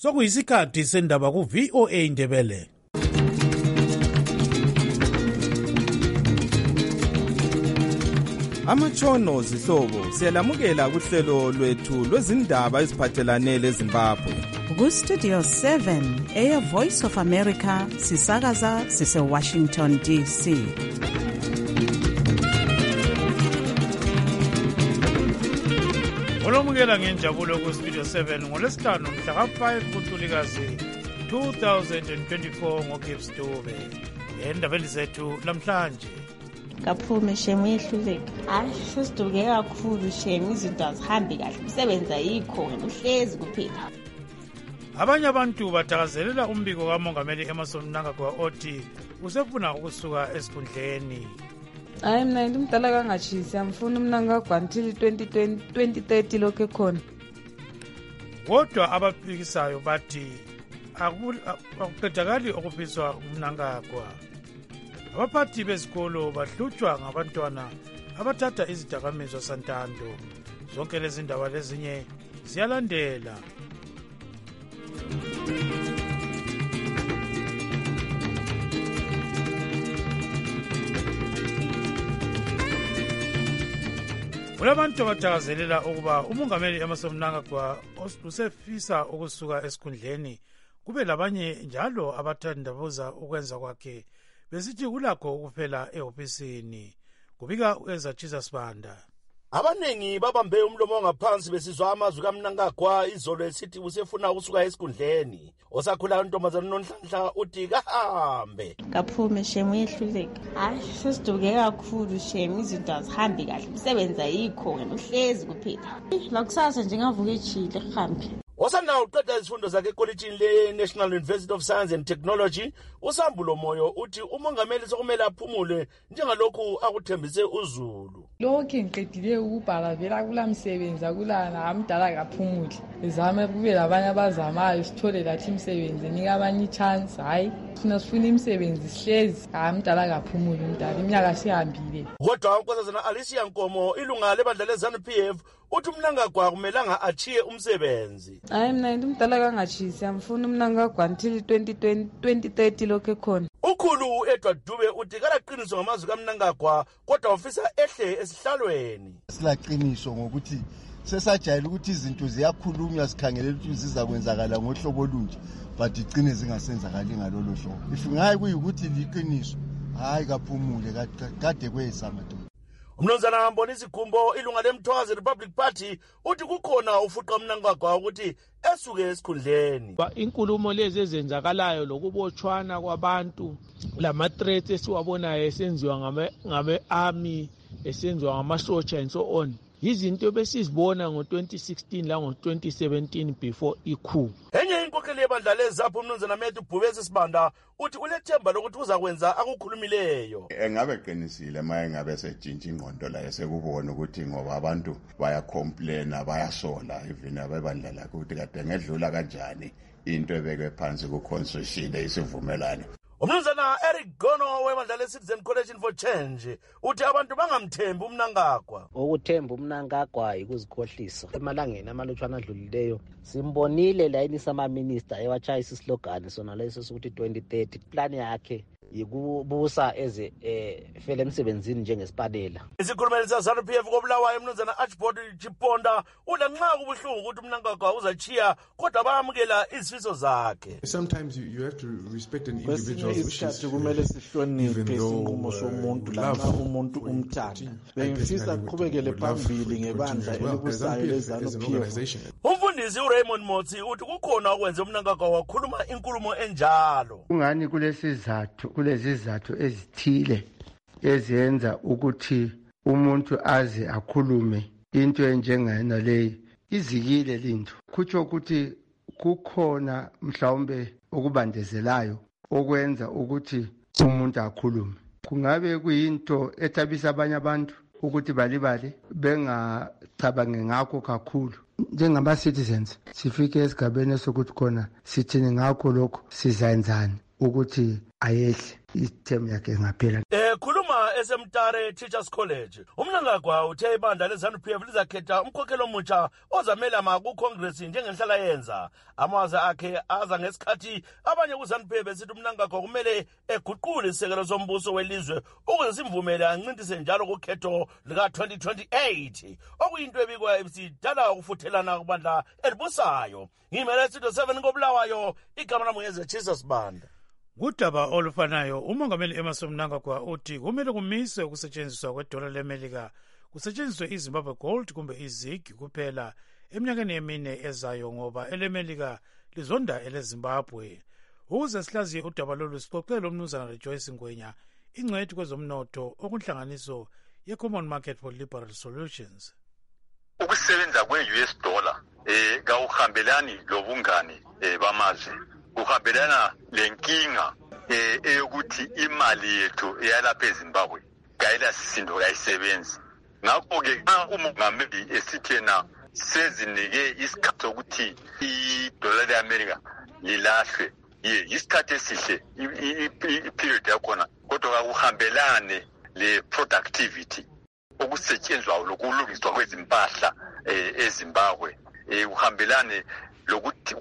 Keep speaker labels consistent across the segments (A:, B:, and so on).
A: Sokuyisikhathi sendaba ku VOA Indebele.
B: Amatshono zihlobo siyalamukela kuhlelo lwethu lwezindaba eziphathelane leZimbabwe.
C: Ku Studio 7 Air Voice of America sisakaza sise Washington DC.
A: Olomukela ngenjabulo ku Studio 7 ngolesihlanu mhla ka-5 kuNtulikazi 2024 ngoGibbs Dube. Endabeni zethu namhlanje.
D: Kaphume shemu yehluleka. Hayi sesiduke kakhulu shemu, izinto azihambi kahle. Umsebenzi ayikho wena uhlezi kuphela.
A: Abanye abantu bathakazelela umbiko kaMongameli Emmerson Mnangagwa othi usefuna ukusuka esikhundleni.
E: Hayi mina ngimdala kangachisi, amfuna uMnangagwa until 2030 lokho ekhona.
A: Kodwa abaphikisayo bathi akuqedakali okuphiswa uMnangagwa. Abaphathi bezikolo bahlutshwa ngabantwana abathatha izidakamizwa santando. Zonke lezi ndaba lezinye ziyalandela. Kulabantu abathakazelela ukuba uMongameli Emmerson Mnangagwa usefisa ukusuka esikhundleni. Kube labanye njalo abathandabuza ukwenza kwakhe besithi kulakho ukuphela ehofisini. Kubika uEzachiza Sibanda.
F: Abanengi babambe umlomo ngaphansi besizwa amazwi kaMnangagwa izolo esithi usefuna ukusuka esikhundleni. Osakhula untombazana noNhlanhla uthi kahambe.
D: Kaphume shemu yehluleka. Hayi sesiduke kakhulu shemu, izinto azihambi kahle. Umsebenzi ayikho wena uhlezi kuphela. La kusasa nje ngavuka ejile kuhambe.
F: Osanda uqeda izifundo zakhe ekolejini le-National University of Science and Technology, uSambulo Moyo uthi umongameli sokumele aphumule njengalokhu akuthembise uZulu.
E: Lokho ngiqedile ukubhala vela kula msebenzi akulana amdala kaphumule. Izame kube labanye abazamayo sithole lathi imsebenzi nika abanye ichance. Hayi sifuna imsebenzi sihlezi amdala kaphumule umdala iminyaka sihambile.
F: Kodwa unkosazana Alicia Nkomo ilunga lebandla leZANU-PF uthi uMnangagwa akumelanga achiye umsebenzi.
E: Hayi mina ngimdala kangachisi, amfuna uMnangagwa until 2030 lokho ekhona.
F: Ukhulu Edward Dube uthi kalaqiniso ngamazwi kaMnangagwa kodwa ufisa ehle esihlalweni.
G: Silaqiniso ngokuthi sesajayela ukuthi izinto ziyakhulunywa sikhangelela ukuthi zizakwenzakala ngohlobo olunje but igcine zingasenzakali ngalolo hlobo. If ngayi kuyikuthi liqiniso hayi kaphumule kade kwesamadoda.
F: Umnumzana Mbonisi Gumbo ilunga leMthwazi Republic Party uthi kukhona ufuqa uMnangagwa ukuthi esuke esikhundleni.
H: Inkulumo lezi ezenzakalayo lokubotshwana kwabantu lama threats esiwabonayo esenziwa ngame-army esenziwa ngamasotsha and so on, izinto besizibona ngo-2016 la ngo-2017 before icoup.
F: Enye inkokheli yebandla leZAPU umnumzana Medu Bhubesi Sibanda uthi ulethemba lokuthi uzakwenza akukhulumileyo.
I: Engabe qinisile maye ngabe sejintsha ingqondo la esekubona ukuthi ngoba abantu bayacomplaina bayasola even abebandla lakhe ukuthi kade ngedlula kanjani into ebekwe phansi ku-constitution isivumelano.
F: Umnumzana Eric Gono webandla leCitizen Coalition for Change uthi abantu bangamthembi uMnangagwa.
J: Ukuthemba uMnangagwa ikuzikhohlisa. Emalangeni amalutshwana adlulileyo simbonile la inisama minister ewachayisa islogan sona leso sokuthi 2030 plan yakhe yikubusa eze fele emsebenzini njengespadela.
F: Isikhulumeli saZANU-PF koBulawayo umnumzana Archibald Chiponda ulanxa kubuhlungu ukuthi uMnangagwa uzachiya kodwa bayamukela izifiso zakhe.
K: Sometimes you have to respect an individual's wishes.
L: Kumele sihloniphe isinqumo somuntu lapha umuntu umthanda. Bengifisa kuqhubekele phambili ngebandla elibusayo leZANU-PF.
F: Umfundisi uRaymond Motsi uthi kukhona okwenza uMnangagwa wakhuluma inkulumo enjalo.
M: Kungani kulezizathu ezithile ezenza ukuthi umuntu aze akhulume into enjengana leyi izikile linto. Kutsho ukuthi kukhona mhlawumbe okubandezelayo okwenza ukuthi umuntu akhulume. Kungabe kuyinto ethabisa abanye abantu ukuthi balibale bengacabange ngakho kakhulu. Njengama citizens sifike esigabeni sokuthi khona sithini ngakho lokho sizayenzani ukuthi ayehle ithemu yakhe ngaphela.
F: Khuluma Ephuma esemtare Teachers College. Umnangagwa uthe ibandla leZANU-PF lizakhetha umkhokheli omutsha ozamela ku-Congress njengenhlala yenza. Amazwi akhe aza ngesikhathi abanye ku-ZANU-PF besithi umnangagwa kumele eguqule isekelo sombuso welizwe ukuze simvumele ancintise njalo kukhetho lika-2028. Okuyinto ebikwa ebisidala ukufuthelana kubandla elibusayo. Ngimele Studio 7 koBulawayo, igama lami Jesus Banda.
A: Kudaba olufanayo umongameli Emmerson Mnangagwa uthi kumele kumise ukusetshenziswa kwedola leMelika kusetshenziswe iZimbabwe Gold kumbe iZig kuphela eminyakeni emine ezayo ngoba eleMelika lizonda eleZimbabwe. Ukuze sihlaziye udaba lolu sixoxele umnumzana Rejoice Ngwenya, ingcwethi kwezomnotho okunhlanganiso ye-Common Market for Liberal Solutions.
N: Ukusebenza kwe-US dollar kawuhambelani lobungani bamazwe. Kuhambelana lenkinga eyokuthi imali yethu eyalapha eZimbabwe kayila sisindo kayisebenzi. Ngakho-ke nxa umongameli esithena sezinike isikhathi sokuthi idola le-Amerika lilahlwe, isikhathi esihle iperiod yakhona, kodwa kakuhambelane le-productivity okusetshenzwayo lokulungiswa kwezimpahla eZimbabwe, kuhambelane lokuthi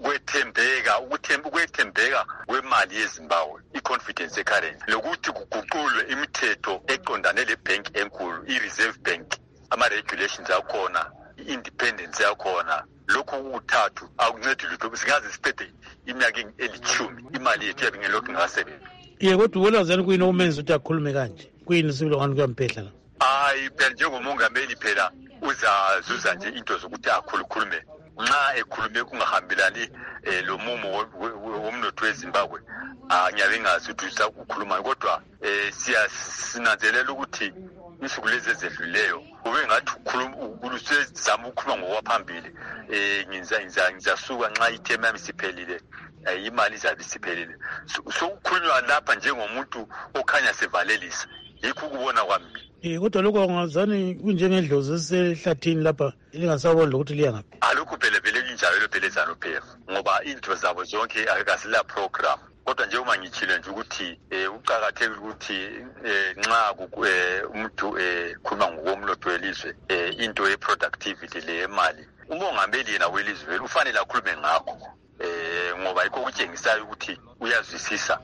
N: ukwethembeka kwemali yeZimbabwe, i-confidence ye-currency, lokuthi kuguqulwe imithetho eqondane le-bank enkulu, i-reserve bank, ama-regulations akhona, i-independence yakhona. Lokhu kuthathu akuncedi lutho, singaze siphethe iminyaka eli-10 imali yethu yabe ngelokhu ingasebenzi.
H: Kodwa ubonazani kuyini okumenza ukuthi akhulume kanje? Kuyini sibilokani kuyampehla la?
N: Hayi phela njengomongameli phela uzazuza nje into zokuthi akhulume. Nxa ekhulume kungahambelani lo mumo womnotho weZimbabwe, ngiyabe ngazi ukuthi usakhuluma, kodwa sinanzelela ukuthi insuku lezi ezedluleyo ube ngathi usezama ukukhuluma ngokwaphambili. Ngizasuka nxa ithema yami siphelile, imali izabe isiphelile. Sokukhulunywa lapha njengomuntu okhanya sevalelisa, yikho ukubona kwami.
H: Kodwa lokho angazani kunjengendlozi esehlathini lapha elingasaboni lokuthi liya ngaphi.
N: Alokhu phela kunjalo phela eZANU-PF ngoba into zabo zonke akasila program. Kodwa nje uma ngitshile nje ukuthi uqhakathekile ukuthi nxa umuntu khuluma ngokomnotho welizwe, into ye-productivity le yemali, umongameli yena welizwe ufanele akhulume ngakho, ngoba yikho kutshengisayo ukuthi uyazwisisa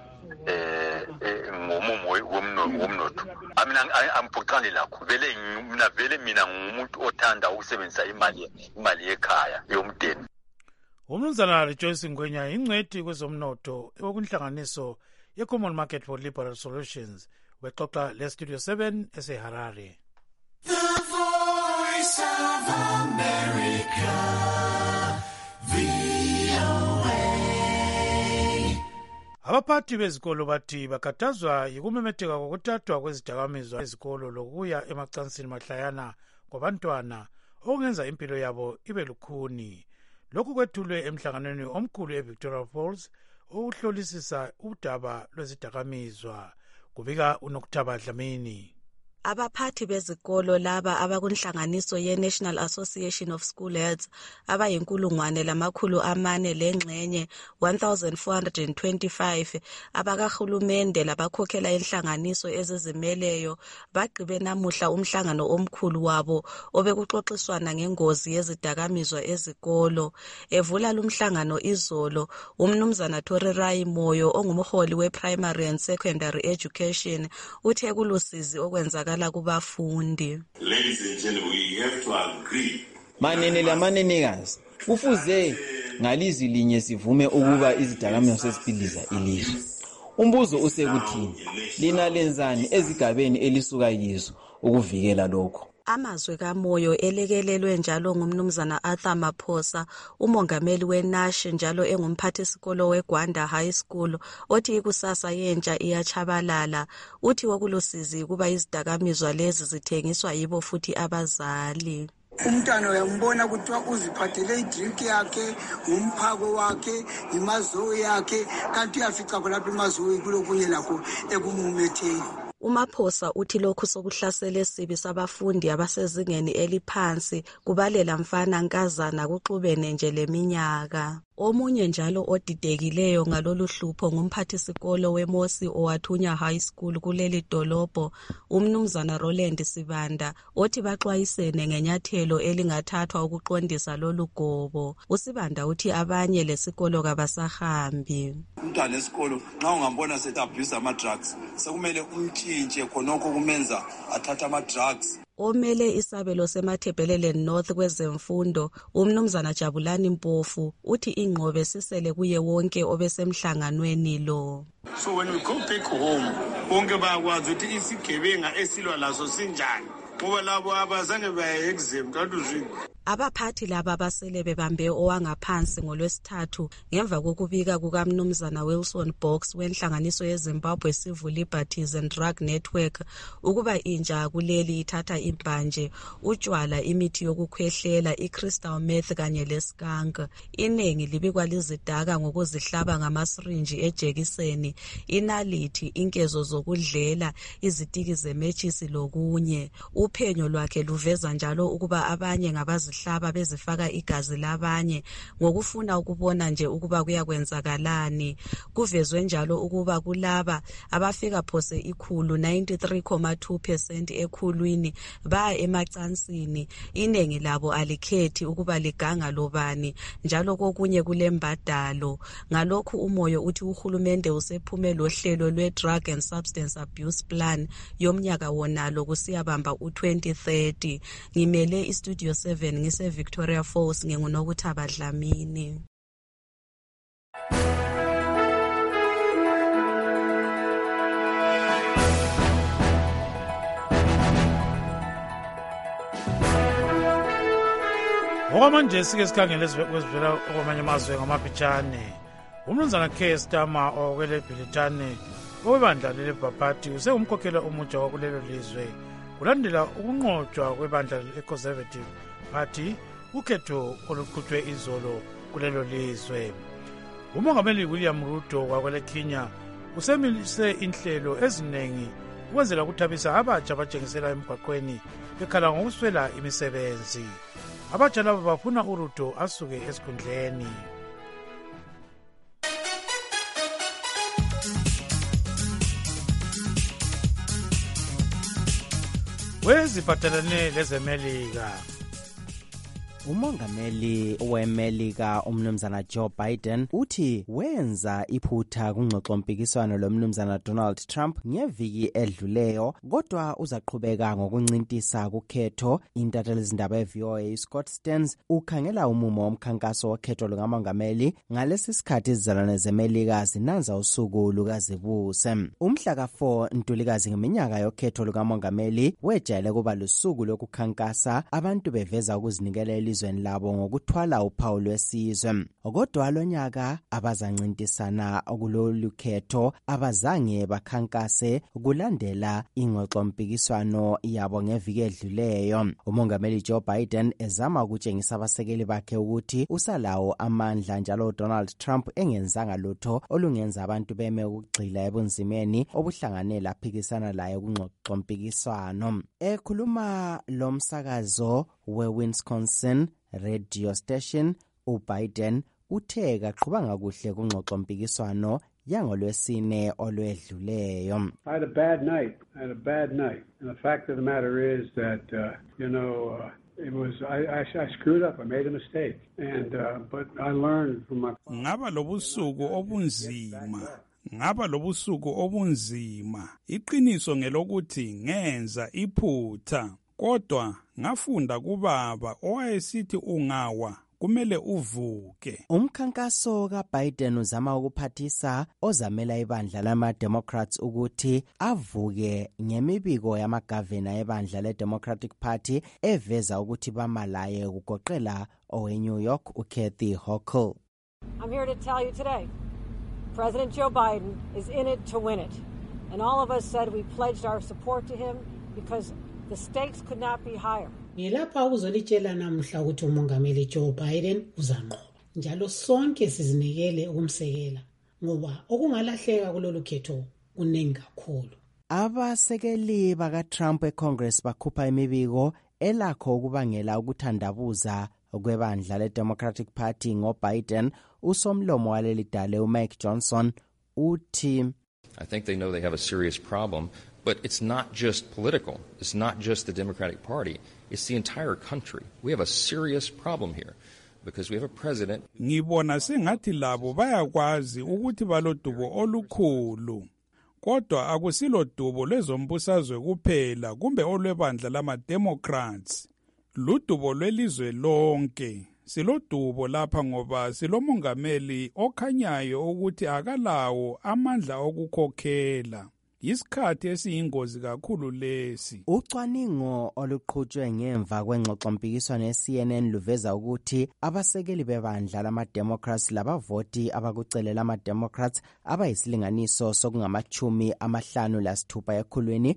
N: ngomumo womnotho. Amphoqane lakho vele mina ngumuntu othanda ukusebenzisa imali yekhaya yomndeni.
A: Umnumzana Rejoice Ngwenya ingcwethi kwezomnotho okunhlanganiso ye-Common Market for Liberal Solutions wexoxa le-Studio 7 eseHarare.
O: The Voice of America, VOA.
A: Abaphathi bezikolo bathi bakhathazwa yikumemetheka kokuthathwa kwezidakamizwa ezikolo lokuya emacansini mahlayana kwabantwana okungenza impilo yabo ibe lukhuni. Lokhu kwethulwe emhlanganweni omkhulu eVictoria Falls okuhlolisisa udaba lwezidakamizwa. Kubika uNokuthaba Dlamini.
P: Abaphathi bezikolo laba abakunhlanganiso ye-National Association of School Heads abayinkulungwane lamakhulu amane lengxenye 1425 abakahulumende labakhokhela inhlanganiso ezizimeleyo bagqibe namuhla umhlangano omkhulu wabo obekuxoxiswana ngengozi yezidakamizwa ezikolo. Evula lumhlangano izolo, umnumzana Torirai Moyo ongumholi we-primary and secondary education uthe kulusizi okwenzakala kubafundi.
Q: Ladies and gentlemen, we have to agree.
R: Manene lamanenekazi, kufuze ngalizwi linye sivume ukuba izidakamizwa sesipiliza ilizwe. Umbuzo usekuthini, lina lenzani ezigabeni elisuka yizo ukuvikela lokho?
P: Amazwi kaMoyo elekelelwe njalo ngumnumzana Arthur Maphosa, umongameli weNash njalo engumphathisikolo weGwanda High School, othi ikusasa yentsha iyachabalala. Uthi wakulusizi kuba izidakamizwa lezi zithengiswa yibo futhi abazali.
S: Umntwana uyambona kuthiwa uziphathele idrink yakhe, umphako wakhe, imazowe yakhe, kanti uyafica khona lapha imazowe kulokunye lakho ekumumetheni.
P: uMaphosa uthi lokhu sokuhlasela esibi sabafundi abasezingeni eliphansi kubalela mfana nkazana kuxubene nje leminyaka. Omunye njalo odidekileyo ngalolu hlupho ngumphathisikolo weMosi Owathunya High School kuleli dolobho, umnumzana Roland Sibanda, othi baxwayisene ngenyathelo elingathathwa ukuqondisa lolu gobo. USibanda uthi abanye lesikolo kabasahambi.
T: Umntwana esikolo nxa ungambona sethi abuse ama-drugs sekumele umtshintshe khonokho kumenza athathe ama-drugs.
P: Omele isabelo seMathebhelelen North kwezemfundo, umnumzana Jabulani Mpofu, uthi ingqobe sisele kuye wonke obesemhlanganweni lo.
U: So when we go back home, wonke bayakwazi ukuthi isigebenga esilwa laso sinjani. Ngoba labo abazange baye-exam kaduzini.
P: Abaphathi laba basele bebambe owangaphansi ngoLwesithathu ngemva kokubika kukaMnumzana Wilson Box wenhlanganiso yeZimbabwe Civil Liberties and Drug Network ukuba intsha kuleli ithatha impanje, utshwala, imithi yokukhwehlela, i-crystal meth kanye leskunk. Inengi libikwa lizidaka ngokuzihlaba ngamasyringe ejekiseni, inalithi, inkezo zokudlela, izitiki zemetshisi lokunye. Uphenyo lwakhe luveza njalo ukuba abanye ngabazihlaba bezifaka igazi labanye ngokufuna ukubona nje ukuba kuyakwenzakalani. Kuvezwe njalo ukuba kulaba abafika phose 93.2% ekhulwini baya emacansini, inengi labo alikhethi ukuba liganga lobani njalo kokunye kulembadalo. Ngalokhu uMoyo uthi uhulumende usephume lohlelo lwe-Drug and Substance Abuse Plan yomnyaka wonalo kusiyabamba u-2030. Ngimele iStudio 7 ngise Victoria Falls nginguNokuthaba Dlamini.
A: Okwamanje sike sikhangele ezivela okwamanye amazwe ngamapitshane. Umnumzana K. Stama okwele Bhilitane owebandla leBapati usengumkhokheli omutsha wakulelo lizwe kulandela ukunqotshwa kwebandla le-Conservative Party ukhetho oluqhutshwe izolo kulelo lizwe. Umongameli William Ruto wakwele Kenya usemilise inhlelo eziningi ukwenzela ukuthabisa abatsha abatshengisela emgwaqweni bekhala ngokuswela imisebenzi. Abatsha labo bafuna uRuto asuke esikhundleni. Weziphathelane lezemelika.
V: Umongameli weMelika umnumzana Joe Biden uthi wenza iphutha kungxoxompikiswano lomnumzana Donald Trump ngeviki edluleyo, kodwa uzaqhubeka ngokuncintisa kukhetho. Intathelizindaba ye-VOA Scott Stearns ukhangela umumo womkhankaso wokhetho lukamongameli ngalesi sikhathi izizalwane zeMelika zinanza usuku lukazibuse. Umhla ka-4 Ntulikazi ngeminyaka yokhetho lukamongameli wejayele kuba lusuku lokukhankasa, abantu beveza ukuzinikela elizweni labo ngokuthwala uphawu lwesizwe. Kodwa lo nyaka abazancintisana kulolu khetho abazange bakhankase kulandela ingxoxompikiswano yabo ngeviki edluleyo. Umongameli Joe Biden ezama ukutshengisa abasekeli bakhe ukuthi usalawo amandla, njalo Donald Trump engenzanga lutho olungenza abantu beme ukugxila ebunzimeni obuhlanganele aphikisana laye kungxoxompikiswano. Ekhuluma lo msakazo we-Wisconsin radio station, uBiden uthe kaqhubanga kuhle kungxoxompikiswano yangoLwesine olwedluleyo.
W: I had a bad night. And the fact of the matter is that, it was, I screwed up. I made a mistake. And, but I learned from my...
X: Ngaba lobusuku obunzima. Iqiniso ngelokuthi ngenza iphutha. Kodwa ngafunda kubaba owayesithi ungawa kumele uvuke.
V: Umkhankaso kaBiden uzama ukuphathisa ozamela ibandla lama-Democrats ukuthi avuke ngemibiko yamagavana ebandla le-Democratic Party eveza ukuthi bamalaye kugoqela oweNew York uKathy Hochul.
Y: I'm here to tell you today, President Joe Biden is in it to win it. And all of us said we pledged our support to him because the stakes could not be higher.
Z: Ngilapha ukuzolitshela namhla ukuthi umongameli Joe Biden uzanqoba. Njalo sonke sizinikele ukumsekela ngoba okungalahleka kulolu khetho kuningi kakhulu.
V: Abasekeli baka-Trump eCongress bakhupha imibiko elakho ukubangela ukuthandabuza kwebandla le-Democratic Party ngoBiden. Usomlomo waleli dale uMike Johnson uthi,
B: I think they know they have a serious problem, but it's not just political. It's not just the Democratic Party. It's the entire country. We have a serious problem here because we have a president.
X: Ngibona sengathi labo bayakwazi ukuthi balodubo olukhulu. Kodwa akusilo dubo lezombusazwe kuphela kumbe olwebandla lama-Democrats. Ludubo lwelizwe lonke. Silodubo lapha ngoba silomongameli okhanyayo ukuthi akalawo amandla okukhokhela. Isikhathi esiyingozi kakhulu lesi.
V: Ucwaningo oluqhutshwe ngemva kwengxoxompikiswano ye-CNN luveza ukuthi abasekeli bebandla lama-Democrats labavoti abakucelela ama-Democrats abayisilinganiso sokungama-56 ekhulwini,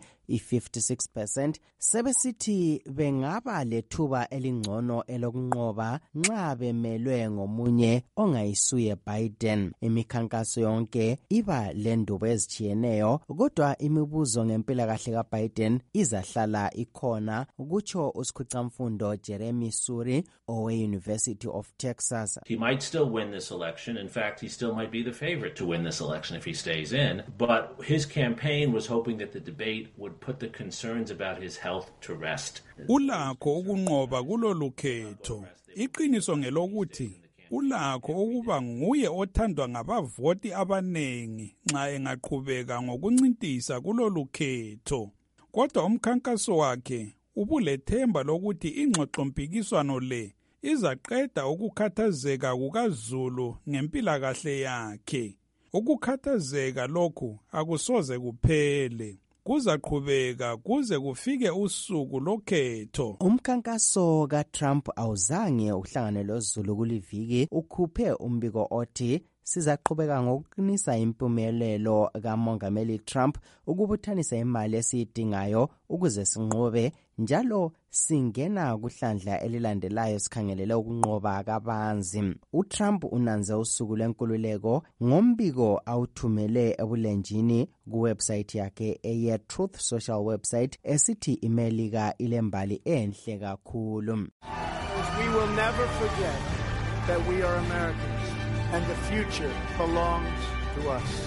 V: i-56%, sebesithi bengaba lethuba elingcono elokunqoba nxa bemelwe ngomunye ongayisuye Biden. Imikhankaso yonke iba lendubo ezitshiyeneyo, kodwa imibuzo ngempilakahle kaBiden izahlala ikhona, kutsho usikhwicamfundo Jeremy Suri owe-University of Texas.
C: He might still win this election. In fact, he still might be the favorite to win this election if he stays in. But his campaign was hoping that the debate would put the concerns about his health to rest.
X: Ulakho ukunqoba kulolu khetho. Iqiniso ngelokuthi ulakho ukuba nguye othandwa ngabavoti abanengi nxa engaqhubeka ngokuncintisa kulolu khetho. Kodwa umkhankaso wakhe ubulethemba lokuthi ingxoxompikiswano le izaqeda ukukhathazeka kukaZulu ngempilakahle yakhe. Ukukhathazeka lokhu akusoze kuphele. Kuzaqhubeka kuze kufike usuku lokhetho.
V: Umkhankaso kaTrump awuzange uhlangane loZulu kuliviki, ukhuphe umbiko othi sizaqhubeka ngokuqinisa impumelelo kaMongameli Trump ukubuthanisa imali esiyidingayo ukuze sinqobe, njalo singena kuhlandla elilandelayo sikhangelele ukunqoba kabanzi. uTrump unanze usuku lwenkululeko ngombiko awuthumele ebulenjini kuwebsite yakhe eye-Truth Social website esithi iMelika ilembali enhle kakhulu.
D: We will never forget that we are Americans and the future belongs to us.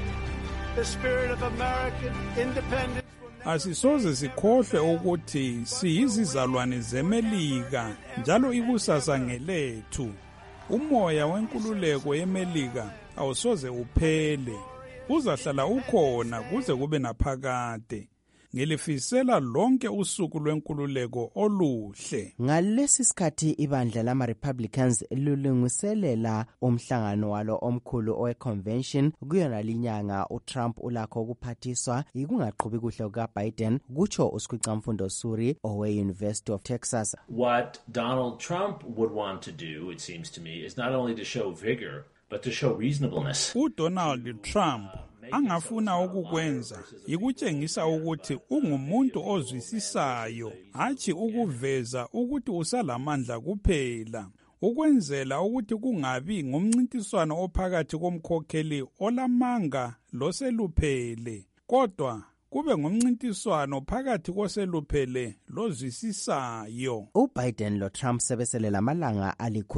D: The spirit of American independence.
X: Asisoze sikhohle ukuthi siyizizalwane zeMelika njalo ikusasa ngelethu. Umoya wenkululeko yeMelika awusoze uphele. Uzahlala ukhona kuze kube naphakade. Ngilifisela lonke usuku lwenkululeko oluhle.
V: Ngalesi sikhathi ibandla lama-Republicans lulungiselela umhlangano walo omkhulu owe-convention kuyona linyanga. uTrump ulakho ukuphathiswa ikungaqhubi kuhle kukaBiden, kutsho usikhwicamfundo Suri owe-University of Texas.
C: What Donald Trump would want to do, it seems to me, is not only to show vigor, but to show reasonableness.
X: uDonald Trump angafuna ukukwenza ikutshengisa ukuthi ungumuntu ozwisisayo, hatshi ukuveza ukuthi usalamandla kuphela, ukwenzela ukuthi kungabi ngumncintiswano ophakathi komkhokheli olamanga loseluphele, kodwa kube ngumncintiswano phakathi koseluphele lozwisisayo.
V: uBiden loTrump sebeselela amalanga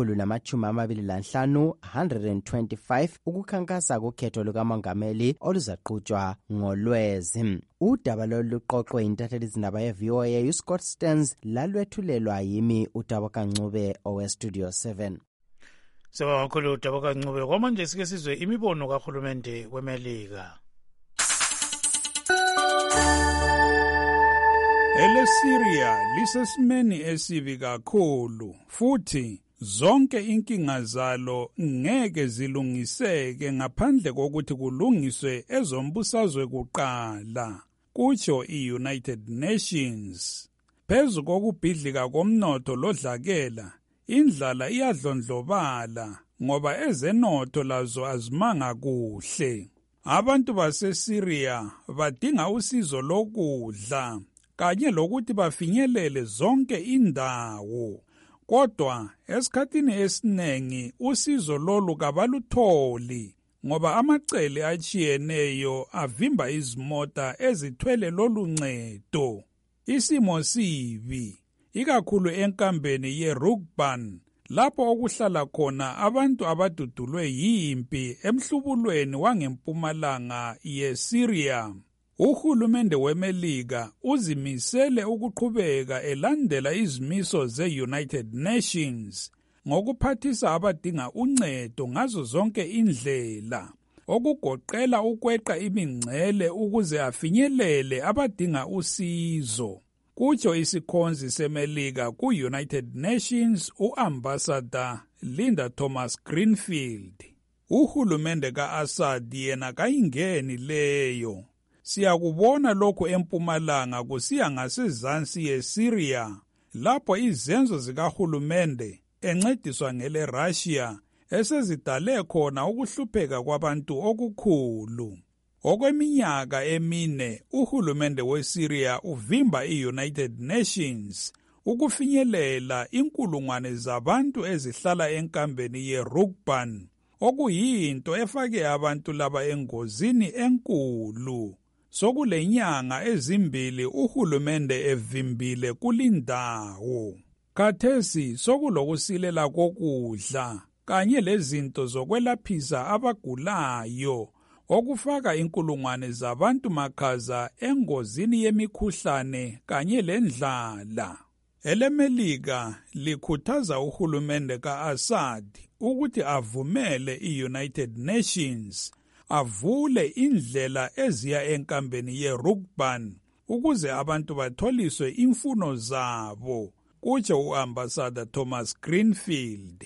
V: alikhulu-25 125 ukukhankasa kukhetho lukamongameli oluzaqhutshwa ngolwezi. Udaba lolu luqoqwe yintatheli zindaba ye-VOA uScott Stearns lalwethulelwa yimi uDaboka Ncube owe-Studio 7.
A: Sibonga kakhulu uDaboka Ncube. Kwamanje sike sizwe imibono kahulumende weMelika.
X: EleSyria lisesimeni esibi kakhulu futhi zonke inkinga zalo ngeke zilungiseke ngaphandle kokuthi kulungiswe ezombusazwe kuqala, kutsho i-United Nations. Phezu kokubhidlika komnotho lodlakela, indlala iyadlondlobala ngoba ezenotho lazo azimanga kuhle. Abantu baseSyria badinga usizo lokudla kanye lokuthi bafinyelele zonke indawo. Kodwa esikhathini esinengi usizo lolu kabalutholi ngoba amacele achiyeneyo avimba izimota ezithwele lolu ncedo. Isimo sibi, ikakhulu enkambeni ye-Rugban, lapho okuhlala khona abantu abadudulwe yimpi emhlubulweni wangempumalanga yeSyria. Uhulumende weMelika uzimisele ukuqhubeka elandela izimiso ze-United Nations ngokuphathisa abadinga uncedo ngazo zonke indlela, okugoqela ukweqa imingcele ukuze afinyelele abadinga usizo. Kutsho isikhonzi seMelika ku-United Nations u-Ambassador Linda Thomas-Greenfield. Uhulumende ka-Assad yena kayingeni leyo. Siyakubona lokhu empumalanga kusiya ngasezansi yeSyria, lapho izenzo zikahulumende encediswa ngele Russia esezidale khona ukuhlupheka kwabantu okukhulu. Okweminyaka emine uhulumende weSyria uvimba i-United Nations ukufinyelela inkulungwane zabantu ezihlala enkambeni ye-Rugban, okuyinto efake abantu laba engozini enkulu. Sokulenyanga ezimbili uhulumende evimbile kulindawo. Khathesi sokulokusilela kokudla kanye lezinto zokwelaphisa abagulayo, okufaka inkulungwane zabantu makhaza engozini yemikhuhlane kanye lendlala. EleMelika likhuthaza uhulumende ka-Assad ukuthi avumele i-United Nations avule indlela eziya enkambeni ye-Rugban ukuze abantu batholiswe imfuno zabo, kutsho u-Ambassador Thomas Greenfield.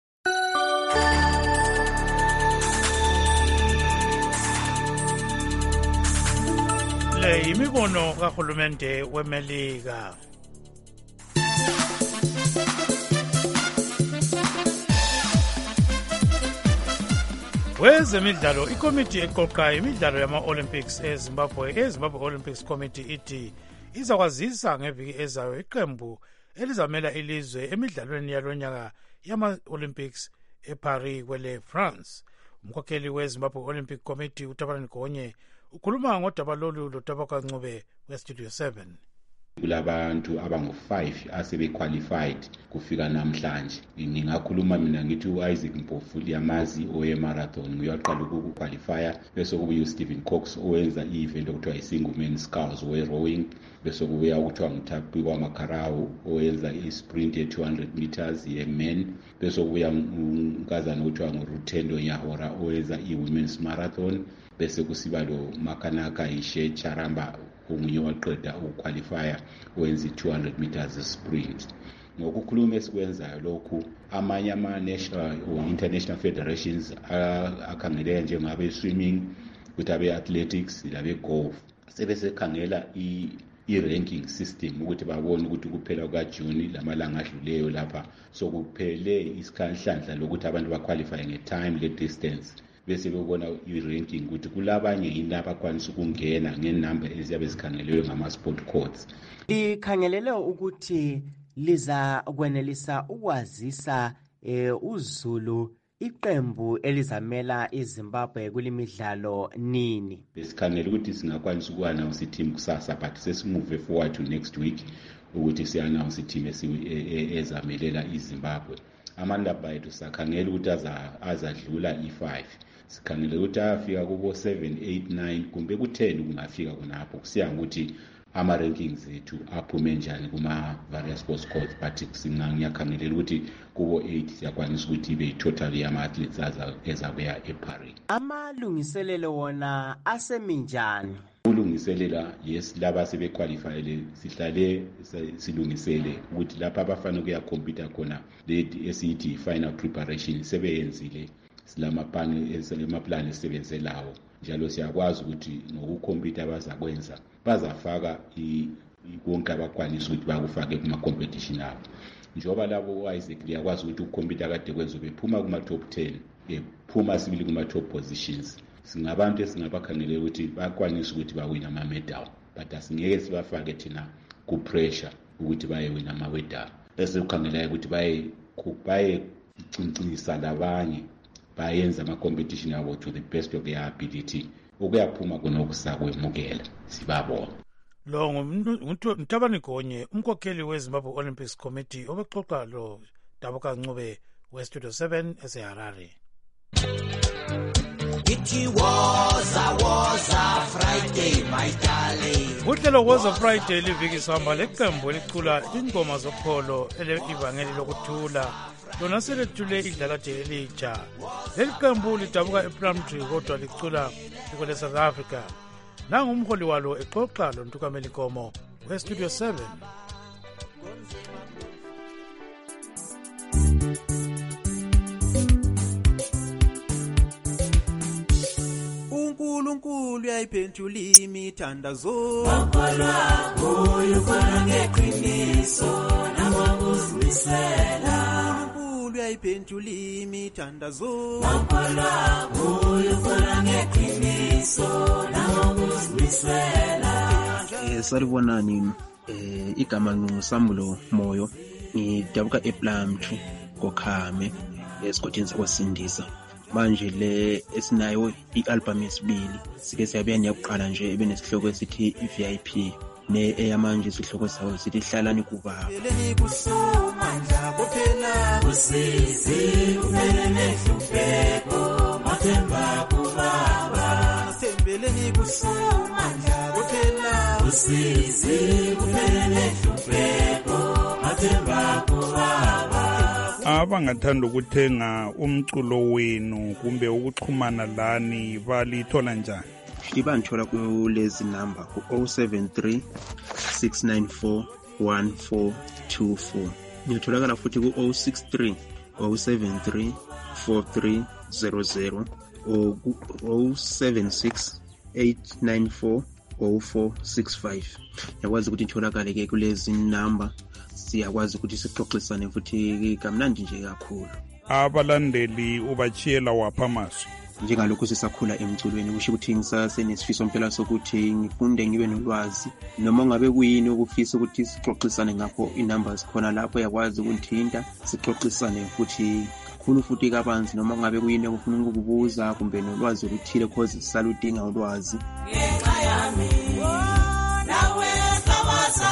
A: Le yimibono kahulumende weMelika. Wezemidlalo, ikomiti eqoqa imidlalo yama-Olympics eZimbabwe Olympics Committee ithi izakwazisa ngeviki ezayo iqembu elizamela ilizwe emidlalweni yalonyaka yama-Olympics eParis kwele France. Umkhokheli weZimbabwe Olympic Committee uTabalani Gonye ukhuluma ngodaba lolu loTabaka Ncube weStudio 7.
E: Kulabantu abangu-5 asebe-qualified kufika namhlanje. Ngingakhuluma mina ngithi u-Isaac Mpofuli amazi owe-marathon uyaqala ukuqualifya, bese kubuya uStephen Cox owenza i-event okuthiwa i-single man sculls owe-rowing, bese kubuya ukuthiwa nguThapi kwaMakarawu owenza i-sprint ye-200 meters ye-men, bese kubuya unkazana okuthiwa nguRutendo Nyahora owenza i-women's marathon, bese kusiba lo Makanaka Ishe Charamba omunye waqeda ukuqualifya wenza i-200 meters sprint. Ngokukhuluma esikwenzayo lokhu, amanye ama-national or international federations akhangeleka njengabe-swimming, ukuthi abe-athletics, labe-golf, sebesekhangela i-ranking system ukuthi babone ukuthi kuphela kukaJuni lamalanga adluleyo lapha sokuphele isikhahlandla lokuthi abantu baqualify nge-time le-distance, bese bebona i-ranking ukuthi kulabanye yini abakwanisa ukungena ngenamba eziyabe zikhangelelwe ngama-sport codes.
V: Likhangelele ukuthi liza kwenelisa ukwazisa uZulu iqembu elizamela iZimbabwe kulimidlalo nini?
E: Besikhangela ukuthi singakwanisa uku-announce i-team kusasa, but sesimove forward to next week ukuthi si-announce i-team ezamelela iZimbabwe. Amandaba ethu sakhangela ukuthi azadlula i-5. Sikhangela ukuthi afika kubo 7, 8, 9 kumbe ku-10 kungafika kunapho, kusiya ngokuthi ama-rankings ethu aphume njani kuma-various sports codes, but ngiyakhangelela ukuthi kubo 8 siyakwanisa ukuthi ibe i-total yama-athletes ezabuya eParis.
V: Amalungiselelo wona aseminjani?
E: Ulungiselela, yes, laba sebequalifyele sihlale silungisele ukuthi lapha abafana ukuyakompita khona ledi esithi final preparation sebeyenzile, silamaplan esebenzelawo njalo siyakwazi ukuthi ngokukhompita abazakwenza bazafaka konke abakwanisa ukuthi bakufake kuma-competition abo. Njengoba labo u-Isaac liyakwazi ukuthi ukukhompita kade kwenza bephuma kuma-top 10 bephuma sibili kuma-top positions. Singabantu esingabakhangelela ukuthi bakwanisa ukuthi bawina ama-medal, but asingeke sibafake thina ku-pressure ukuthi bayewina ama-medal. Bese kukhangelayo ukuthi baye cincisa labanye bayenza ama-competition yabo to the best of their ability. Ukuyaphuma khonokho sakwemukela, sibabona.
A: Lo nguNtabani Gonye, umkhokheli weZimbabwe Olympics Committee obexoxa lo Dabuka Ncube weStudio 7 eseHarare.
O: It was a Friday, my darling.
A: Uhlelo was a Friday liviki sihamba leqembu elicula ingoma zokholo ele-ivangeli lokuthula lona selethule idlakade elitsha. Leli qembu lidabuka ePlumtree kodwa licula ikole South Africa. Nangumholi walo exoxa lo Ntukameli Nkomo weStudio 7.
G: uNkulunkulu uyayiphendula imithandazo
O: wakholwa kuyo khona ngeqiniso nangokuzimisela.
G: uNkulunkulu uyayiphendula imithandazo
O: wakholwa kuyo khona ngeqiniso nangokuzimisela.
I: Salibonani, igama nguSamulo Moyo, ngidabuka ePlumtree koKhame esigodini sakwasindisa. Manje le esinayo i-album yesibili sike siyabuya neyokuqala nje ebenesihloko esithi VIP eyamanje isihloko sayo sithi hlalani kubaba.
O: Kusumandla kuphela usizi kumele nehlupheko mathemba kubaba.
G: Sembeleni kusumandla kuphela
O: usizi kumele nehlupheko mathemba kubaba.
X: Abangathanda ukuthenga umculo wenu kumbe ukuxhumana lani balithola njani?
I: Ibanthola kulezi number ku-073 694 1424. Ngitholakala futhi ku-063 073 4300 or ku-076 894 0465. Yakwazi ukuthi itholakale ke kulezi number. Siyakwazi ukuthi sixoxisane futhi kamnandi nje kakhulu.
X: Abalandeli ubachiyela wapha amasu?
I: Njengalokho sisakhula emculweni kusho ukuthi ngisasenesifiso mpela sokuthi ngifunde ngibe nolwazi noma ngabe kuyini ukufisa ukuthi sixoxisane ngakho i-numbers khona lapho yakwazi ukuthinta sixoxisane futhi kakhulu futhi kabanzi noma ngabe kuyini ukufuna ukukubuza kumbe nolwazi oluthile cause sisaludinga ulwazi.
O: Ngenxa yami nawe sawasa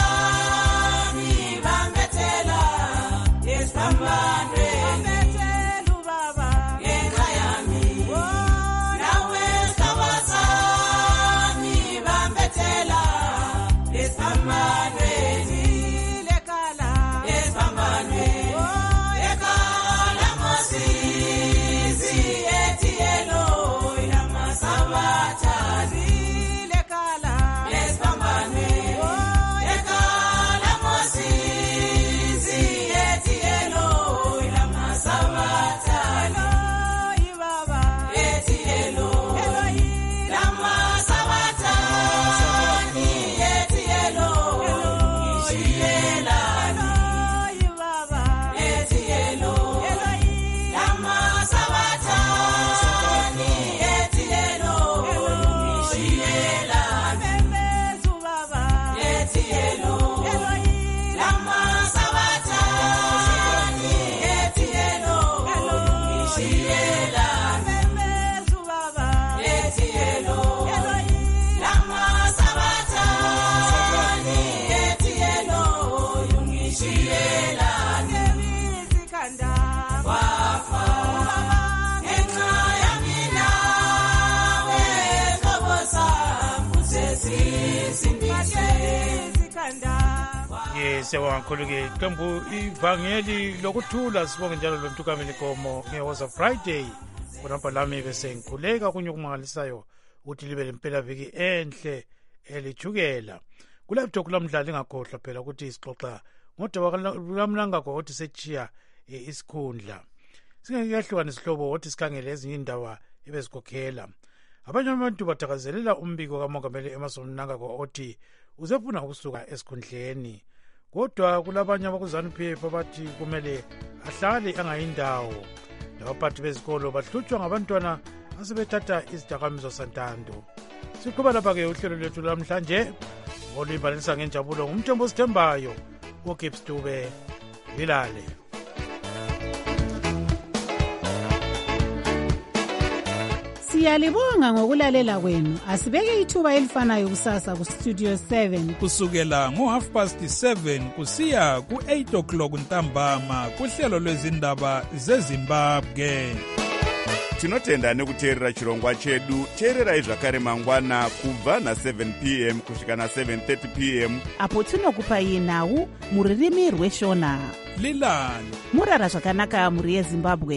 A: Siyabonga iqembu ivangeli lokuthula sibonge njalo lo Ntukameli Nkomo ngeWoza Friday. Kodwa lami bese ngikhuleka kunye okumangalisayo ukuthi libe lempela viki enhle elijukela. Kulapho kulamdlali ngakhohlwa phela ukuthi isixoxa ngodaba lamlanga ukuthi sechiya isikhundla. Singeyahlukana isihlobo ukuthi sikhangele ezinye indawo ebezikhokhela. Abanye abantu bathakazelela umbiko kaMongameli Emmerson Mnangagwa othi uzefuna ukusuka esikhundleni. Kodwa kulabanye abakuzanu-PF abathi kumele ahlale angayindawo. Labaphathi bezikolo bahlutshwa ngabantwana asebethatha izidakamizwa santando. Siqhuba lapha-ke uhlelo lwethu lamhlanje oluyibhalisa ngenjabulo ngumthembo osithembayo uGibbs Dube. Lilale.
Z: Siyalibonga ngokulalela kwenu. Asibeke ithuba elifanayo kusasa ku Studio 7
X: kusukela ngo7:30 kusiya ku8 ntambama kuhlelo lwezindaba zeZimbabwe.
F: Tinotenda nekuteerera chirongwa chedu. Teererai zvakare mangwana kubva na7 p.m. kusvika na7:30 p.m.
H: apo tinokupai nhau muririmi rweshona.
X: Lilani
H: murara zvakanaka muri yeZimbabwe.